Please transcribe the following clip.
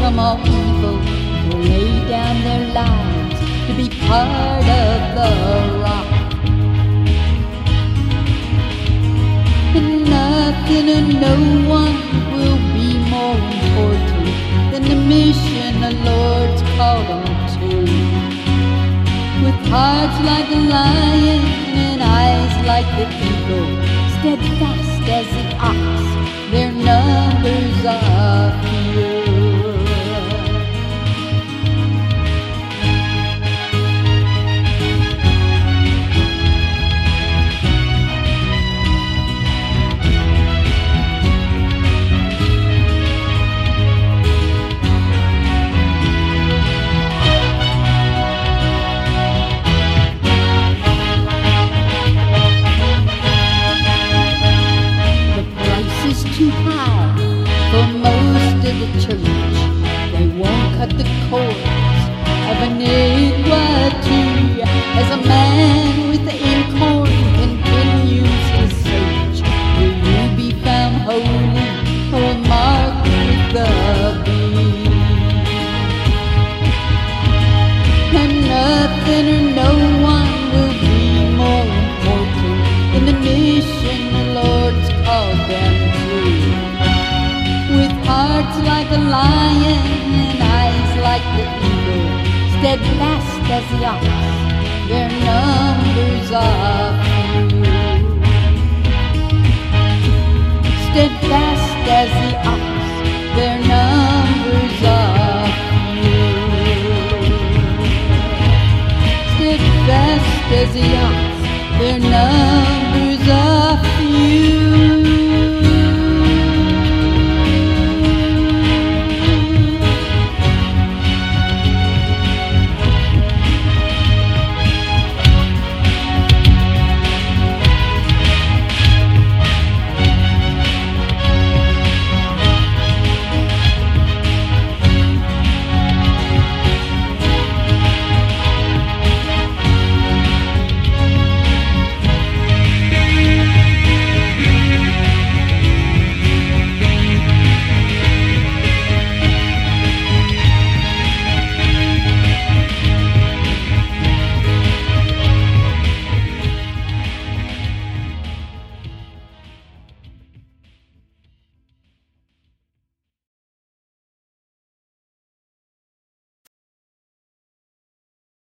from all evil, will lay down their lives to be part of the rock. And nothing and no one will be more important than the mission the Lord's called them to. With hearts like a lion and eyes like the eagle, steadfast as the ox, their numbers are few. Too high for most of the church. They won't cut the cords of iniquity as a man with the inkhorn continues his search. Will you be found holy or marked with the beast? And nothing or no one will be more important than the mission the Lord's called them to. With hearts like a lion and eyes like the eagle, steadfast as the ox, their numbers are few. Steadfast as the ox, their numbers are few. Steadfast as the ox, their numbers